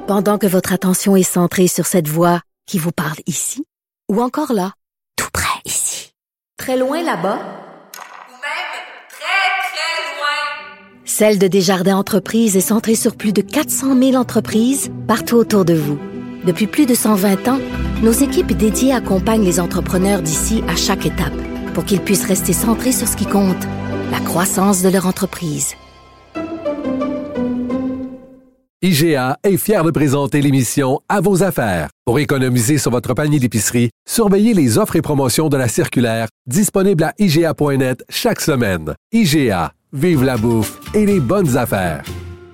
Pendant que votre attention est centrée sur cette voix qui vous parle ici, ou encore là, tout près ici, très loin là-bas, ou même très, très loin. Celle de Desjardins Entreprises est centrée sur plus de 400 000 entreprises partout autour de vous. Depuis plus de 120 ans, nos équipes dédiées accompagnent les entrepreneurs d'ici à chaque étape pour qu'ils puissent rester centrés sur ce qui compte, la croissance de leur entreprise. IGA est fier de présenter l'émission À vos affaires. Pour économiser sur votre panier d'épicerie, surveillez les offres et promotions de la circulaire disponible à IGA.net chaque semaine. IGA, vive la bouffe et les bonnes affaires.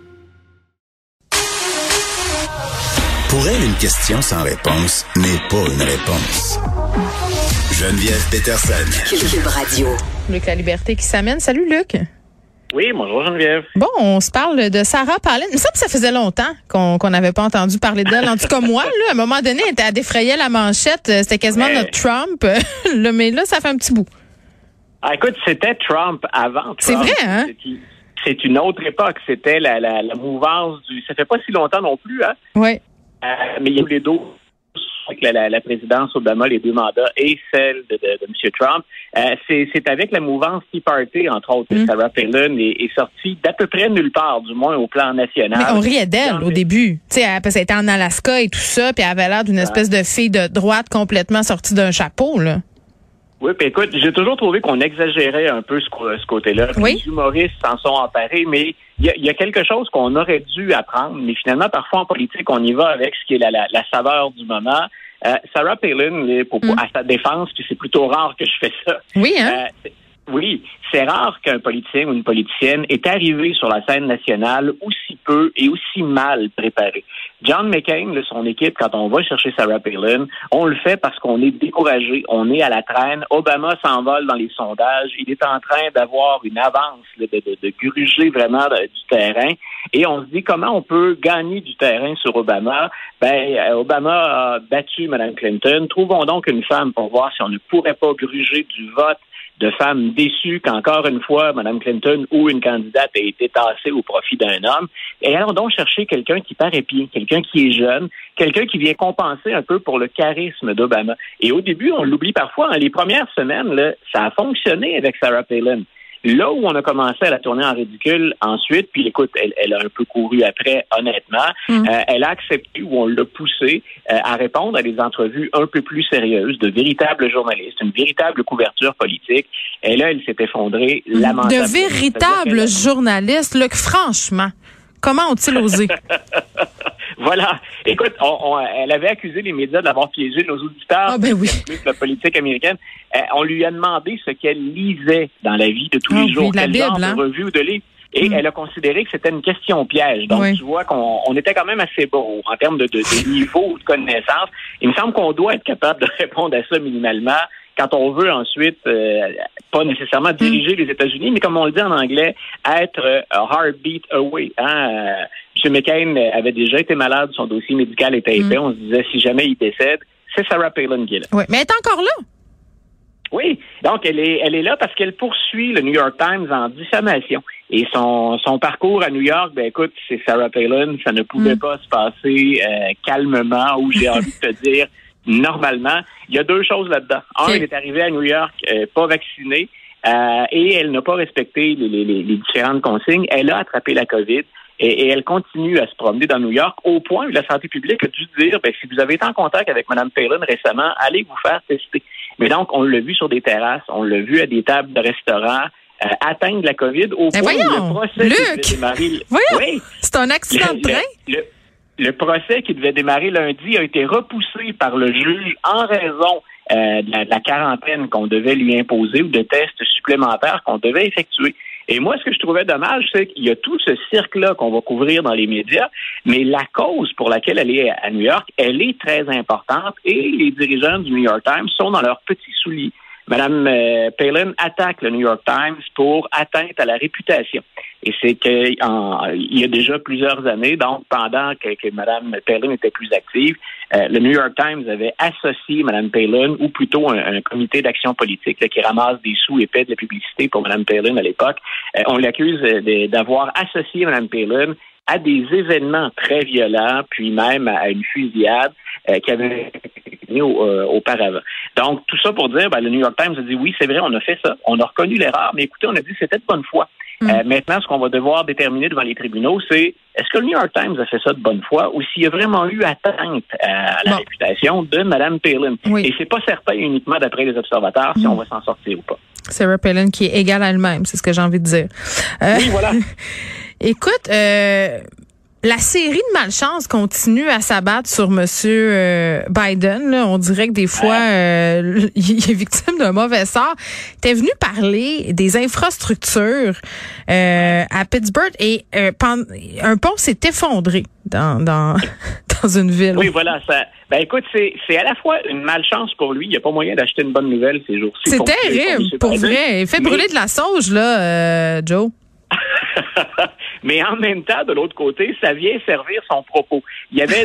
Pour elle, une question sans réponse n'est pas une réponse. Geneviève Peterson. Cube Radio. Luc La Liberté qui s'amène. Salut Luc. Oui, bonjour Geneviève. Bon, on se parle de Sarah Palin. Il me semble que ça faisait longtemps qu'on n'avait pas entendu parler d'elle. En tout cas, moi, là, à un moment donné, elle défrayait la manchette. C'était quasiment notre Trump. Mais là, ça fait un petit bout. Ah, écoute, c'était Trump avant Trump. C'est vrai, hein? C'est une autre époque. C'était la mouvance du... Ça fait pas si longtemps non plus, hein? Oui. Mais il y a eu les deux, avec la présidence Obama, les deux mandats, et celle de M. Trump. C'est avec la mouvance Tea Party, entre autres, que Sarah Palin est sortie d'à peu près nulle part, du moins au plan national. Mais on riait d'elle au début. Tu sais, parce qu'elle était en Alaska et tout ça, puis elle avait l'air d'une espèce de fille de droite complètement sortie d'un chapeau, là. Oui, puis écoute, j'ai toujours trouvé qu'on exagérait un peu ce côté-là. Oui. Les humoristes s'en sont emparés, mais il y a quelque chose qu'on aurait dû apprendre, mais finalement, parfois en politique, on y va avec ce qui est la saveur du moment. Sarah Palin, à sa défense, puis c'est plutôt rare que je fais ça. Oui, hein? Oui, c'est rare qu'un politicien ou une politicienne est arrivé sur la scène nationale aussi peu et aussi mal préparé. John McCain, son équipe, quand on va chercher Sarah Palin, on le fait parce qu'on est découragé, on est à la traîne. Obama s'envole dans les sondages, il est en train d'avoir une avance, de gruger vraiment du terrain. Et on se dit comment on peut gagner du terrain sur Obama. Obama a battu Mme Clinton. Trouvons donc une femme pour voir si on ne pourrait pas gruger du vote de femmes déçues qu'encore une fois, Mme Clinton ou une candidate a été tassée au profit d'un homme. Et allons donc chercher quelqu'un qui paraît bien, quelqu'un qui est jeune, quelqu'un qui vient compenser un peu pour le charisme d'Obama. Et au début, on l'oublie parfois, les premières semaines, là, ça a fonctionné avec Sarah Palin. Là où on a commencé à la tourner en ridicule ensuite, puis écoute, elle a un peu couru après, honnêtement, elle a accepté ou on l'a poussé à répondre à des entrevues un peu plus sérieuses, de véritables journalistes, une véritable couverture politique. Et là, elle s'est effondrée lamentablement. De véritables journalistes, Luc, franchement, comment ont-ils osé? Voilà. Écoute, elle avait accusé les médias d'avoir piégé nos auditeurs. Ah ben oui. La politique américaine. On lui a demandé ce qu'elle lisait dans la vie de tous les jours. Oui, la Bible, genre de revue ou de livre. Et elle a considéré que c'était une question piège. Donc, tu vois qu'on était quand même assez beau en termes de niveau ou de connaissance. Il me semble qu'on doit être capable de répondre à ça minimalement quand on veut ensuite, pas nécessairement diriger les États-Unis, mais comme on le dit en anglais, être a heartbeat away. M. McCain avait déjà été malade, son dossier médical était épais. On se disait, si jamais il décède, c'est Sarah Palin qui est là. Oui, mais elle est encore là. Oui, donc elle est là parce qu'elle poursuit le New York Times en diffamation. Et son parcours à New York, écoute, c'est Sarah Palin, ça ne pouvait pas se passer calmement, ou j'ai envie de te dire normalement. Il y a deux choses là-dedans. Elle est arrivée à New York pas vaccinée et elle n'a pas respecté les différentes consignes. Elle a attrapé la COVID. Et elle continue à se promener dans New York au point où la santé publique a dû dire, si vous avez été en contact avec Mme Palin récemment, allez vous faire tester. Mais donc, on l'a vu sur des terrasses, on l'a vu à des tables de restaurants atteindre la COVID au point où le procès qui devait démarrer... Oui, c'est un accident de train. Le procès qui devait démarrer lundi a été repoussé par le juge en raison de la quarantaine qu'on devait lui imposer ou de tests supplémentaires qu'on devait effectuer. Et moi, ce que je trouvais dommage, c'est qu'il y a tout ce cirque-là qu'on va couvrir dans les médias, mais la cause pour laquelle elle est à New York, elle est très importante et les dirigeants du New York Times sont dans leurs petits souliers. Mme Palin attaque le New York Times pour atteinte à la réputation. Et c'est qu'il y a déjà plusieurs années, donc pendant que Mme Palin était plus active, le New York Times avait associé Mme Palin, ou plutôt un comité d'action politique qui ramasse des sous épais de la publicité pour Mme Palin à l'époque. On l'accuse d'avoir associé Mme Palin à des événements très violents, puis même à une fusillade qui avait été auparavant. Donc, tout ça pour dire, le New York Times a dit, oui, c'est vrai, on a fait ça, on a reconnu l'erreur, mais écoutez, on a dit que c'était de bonne foi. Maintenant, ce qu'on va devoir déterminer devant les tribunaux, c'est est-ce que le New York Times a fait ça de bonne foi ou s'il y a vraiment eu atteinte à la réputation de Mme Palin. Oui. Et c'est pas certain uniquement d'après les observateurs si on va s'en sortir ou pas. Sarah Palin qui est égale à elle-même, c'est ce que j'ai envie de dire. Oui, voilà. Écoute, la série de malchance continue à s'abattre sur Monsieur Biden. Là. On dirait que des fois, il est victime d'un mauvais sort. T'es venu parler des infrastructures à Pittsburgh et un pont s'est effondré dans une ville. Oui, voilà. Ça. Écoute, c'est à la fois une malchance pour lui. Il n'y a pas moyen d'acheter une bonne nouvelle ces jours-ci. C'est terrible, pour vrai. Il fait brûler de la sauge, là, Joe. Mais en même temps, de l'autre côté, ça vient servir son propos. Il y avait,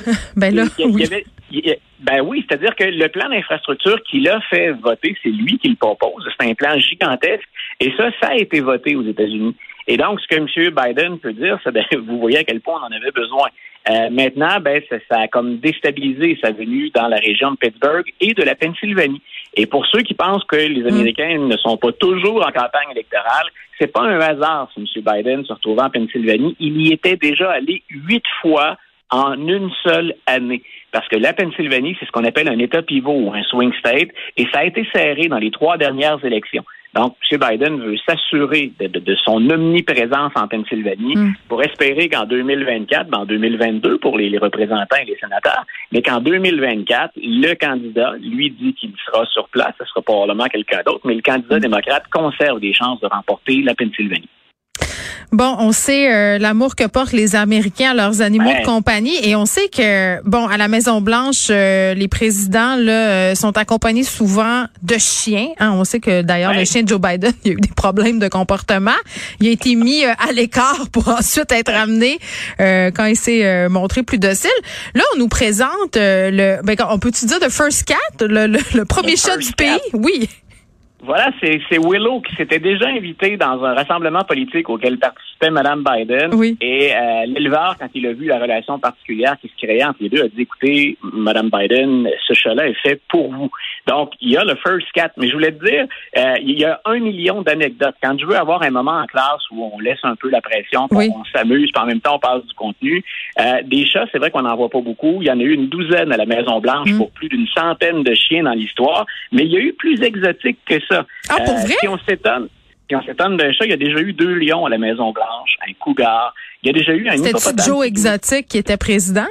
oui, c'est-à-dire que le plan d'infrastructure qu'il a fait voter, c'est lui qui le propose. C'est un plan gigantesque, et ça a été voté aux États-Unis. Et donc, ce que M. Biden peut dire, c'est vous voyez à quel point on en avait besoin. Maintenant, ça a comme déstabilisé sa venue dans la région de Pittsburgh et de la Pennsylvanie. Et pour ceux qui pensent que les Américains ne sont pas toujours en campagne électorale, c'est pas un hasard si M. Biden se retrouvait en Pennsylvanie. Il y était déjà allé 8 fois en une seule année. Parce que la Pennsylvanie, c'est ce qu'on appelle un État pivot ou un swing state, et ça a été serré dans les 3 dernières élections. Donc, M. Biden veut s'assurer de son omniprésence en Pennsylvanie pour espérer qu'en 2024, en 2022 pour les représentants et les sénateurs, mais qu'en 2024, le candidat, lui, dit qu'il sera sur place, ce sera probablement quelqu'un d'autre, mais le candidat démocrate conserve des chances de remporter la Pennsylvanie. Bon, on sait l'amour que portent les Américains à leurs animaux de compagnie et on sait que, à la Maison-Blanche, les présidents là sont accompagnés souvent de chiens. Hein. On sait que d'ailleurs, le chien de Joe Biden, il y a eu des problèmes de comportement. Il a été mis à l'écart pour ensuite être ramené quand il s'est montré plus docile. Là, on nous présente on peut-tu dire the first cat, le premier chat du pays? Oui. Voilà, c'est Willow qui s'était déjà invité dans un rassemblement politique auquel participait Mme Biden. Oui. Et l'éleveur, quand il a vu la relation particulière qui se créait entre les deux, a dit, écoutez, Mme Biden, ce chat-là est fait pour vous. Donc, il y a le first cat. Mais je voulais te dire, il y a 1 million d'anecdotes. Quand je veux avoir un moment en classe où on laisse un peu la pression, on s'amuse, puis en même temps, on passe du contenu, des chats, c'est vrai qu'on n'en voit pas beaucoup. Il y en a eu une douzaine à la Maison-Blanche pour plus d'une centaine de chiens dans l'histoire. Mais il y a eu plus exotique que ça. Ah, pour vrai? Si on s'étonne d'un chat, il y a déjà eu 2 lions à la Maison-Blanche, un cougar. Il y a déjà eu un hippopotame. C'était Joe Exotic qui était président?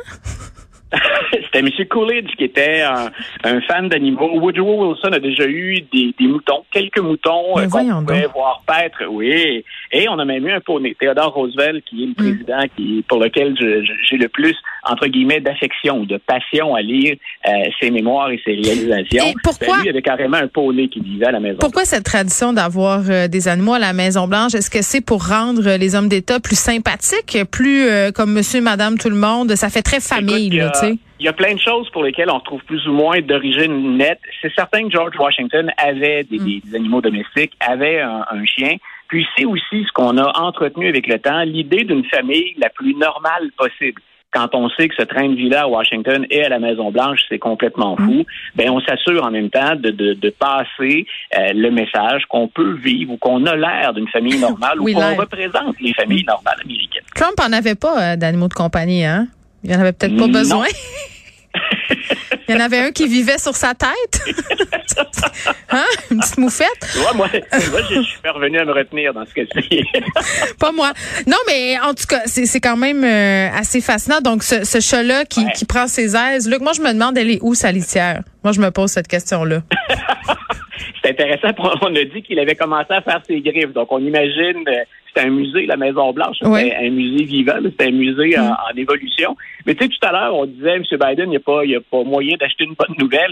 C'était M. Coolidge qui était un fan d'animaux. Woodrow Wilson a déjà eu des moutons, quelques moutons qu'on pouvait voir paître, oui. Et on a même eu un poney. Theodore Roosevelt, qui est le président pour lequel j'ai le plus, entre guillemets, d'affection ou de passion à lire ses mémoires et ses réalisations. Et pourquoi? Lui, il avait carrément un poney qui vivait à la maison. Pourquoi cette tradition d'avoir des animaux à la Maison-Blanche? Est-ce que c'est pour rendre les hommes d'État plus sympathiques, plus comme monsieur, madame, tout le monde? Ça fait très famille, là, tu sais. Il y a plein de choses pour lesquelles on retrouve plus ou moins d'origine nette. C'est certain que George Washington avait des animaux domestiques, avait un chien. Puis c'est aussi ce qu'on a entretenu avec le temps, l'idée d'une famille la plus normale possible. Quand on sait que ce train de vie-là à Washington et à la Maison-Blanche, c'est complètement fou, on s'assure en même temps de passer le message qu'on peut vivre ou qu'on a l'air d'une famille normale ou qu'on représente les familles normales américaines. Trump en avait pas d'animaux de compagnie, hein? Il en avait peut-être pas besoin. Il y en avait un qui vivait sur sa tête. Hein? Une petite moufette. Moi, je suis revenu à me retenir dans ce cas-ci. Pas moi. Non, mais en tout cas, c'est quand même assez fascinant. Donc, ce chat-là qui prend ses aises. Luc, moi, je me demande, elle est où, sa litière? Moi, je me pose cette question-là. C'est intéressant. On a dit qu'il avait commencé à faire ses griffes. Donc, on imagine... C'était un musée, la Maison-Blanche. C'était un musée vivant. C'était un musée en évolution. Mais tu sais, tout à l'heure, on disait, M. Biden, il n'y a pas moyen d'acheter une bonne nouvelle.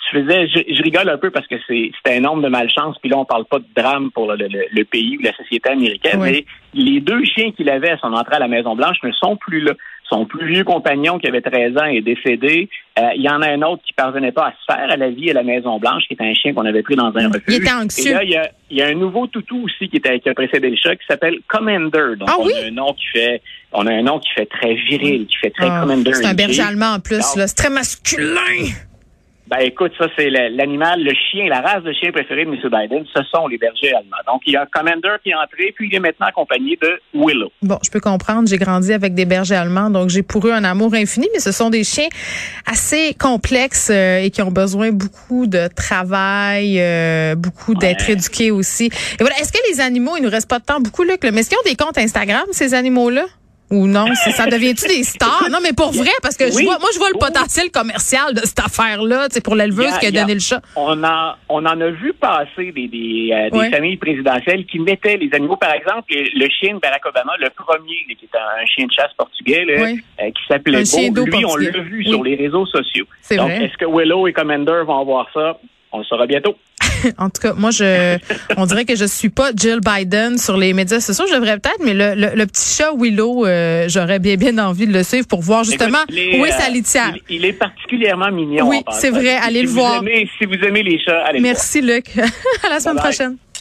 Je rigole un peu parce que c'était un nombre de malchance. Puis là, on parle pas de drame pour le pays ou la société américaine. Mais les 2 chiens qu'il avait à son entrée à la Maison-Blanche ne sont plus là. Son plus vieux compagnon, qui avait 13 ans, est décédé. Il y en a un autre qui parvenait pas à se faire à la vie à la Maison-Blanche, qui est un chien qu'on avait pris dans un refuge. Il était anxieux. Et là, il y a un nouveau toutou aussi qui a précédé le chat, qui s'appelle Commander. Donc, on a un nom qui fait très viril, qui fait très Commander. C'est un berger allemand en plus, là. C'est très masculin. Ben écoute, ça c'est l'animal, le chien, la race de chien préférée de M. Biden, ce sont les bergers allemands. Donc il y a Commander qui est entré, puis il est maintenant accompagné de Willow. Bon, je peux comprendre, j'ai grandi avec des bergers allemands, donc j'ai pour eux un amour infini, mais ce sont des chiens assez complexes et qui ont besoin beaucoup de travail, beaucoup d'être éduqués aussi. Et voilà, est-ce que les animaux, il nous reste pas de temps beaucoup, Luc, mais est-ce qu'ils ont des comptes Instagram, ces animaux-là? Ou non, ça devient-tu des stars? Non, mais pour vrai, parce que je vois le potentiel commercial de cette affaire-là, tu sais, pour l'éleveuse qui a donné le chat. On en a vu passer des familles présidentielles qui mettaient les animaux. Par exemple, le chien de Barack Obama, le premier, qui est un chien de chasse portugais, qui s'appelait Beau, lui, on l'a vu sur les réseaux sociaux. Donc, est-ce que Willow et Commander vont voir ça? On le saura bientôt. En tout cas, moi, on dirait que je suis pas Jill Biden sur les médias sociaux. Je devrais peut-être, mais le petit chat Willow, j'aurais bien envie de le suivre pour voir justement où est sa litière. Il est particulièrement mignon. Oui, c'est vrai. Allez le voir. Si vous aimez les chats, allez le voir. Merci, Luc. À la semaine prochaine.